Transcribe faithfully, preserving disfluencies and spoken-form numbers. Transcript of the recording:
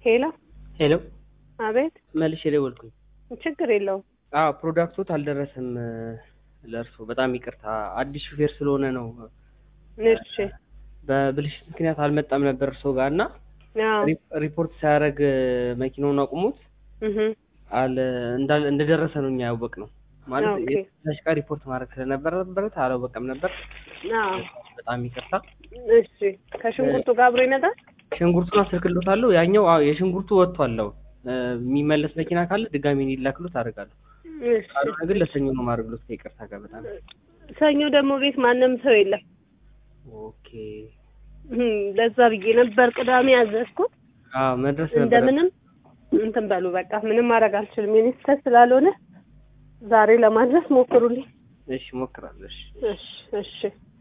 ሄሎ ሄሎ አቤት መልሼ ደወልኩኝ። ችግር የለውም። አዎ ፕሮዳክቱ አልደረሰም ለእርሶ በጣም ይቅርታ አዲስ ሹፌር ስለሆነ ነው። እሺ በብልሽት ምክንያት አልመጣም ነበር እርሶ ጋር እና አዎ ሪፖርት ሳያደርግ መኪናውን አቁሙት እህ አለ እንዳል እንደደረሰ ነው እኛ ያወቅነው። ማለት ኦኬ የተሽቃ ሪፖርት ማድረግ ስለነበረበት አላወቀም ነበር። አዎ በጣም ይቅርታ። እሺ ከሽንኩርቱ ጋር አብሮ ይመጣል። ሽንኩርቱን አስልክሎታለሁ። ያኛው አዎ የሽንኩርቱ ወጥቷል። የሚመለስ መኪና ካለ ድጋሚ እንዲላክሉት አደርጋለሁ። እሺ ካልሆነ ግን ለሰኞ ነው ማድረግሎት ከይቅርታ ጋር በጣም ሰኞ ደግሞ ቤት ማንም ሰው የለም። ኦኬ ለዛ ብዬ ነበር ቅዳሜ ያዘዝኩት። አዎ መድረስ ነበር። እንደምንም እንትን በሉ በቃ ምንም ማድረግ አልችልም። የኔ ስህተት ስላልሆነ ዛሬ ለማድረስ ሞክሩልኝ። እሺ ሞክራለሁ። እሺ እሺ እሺ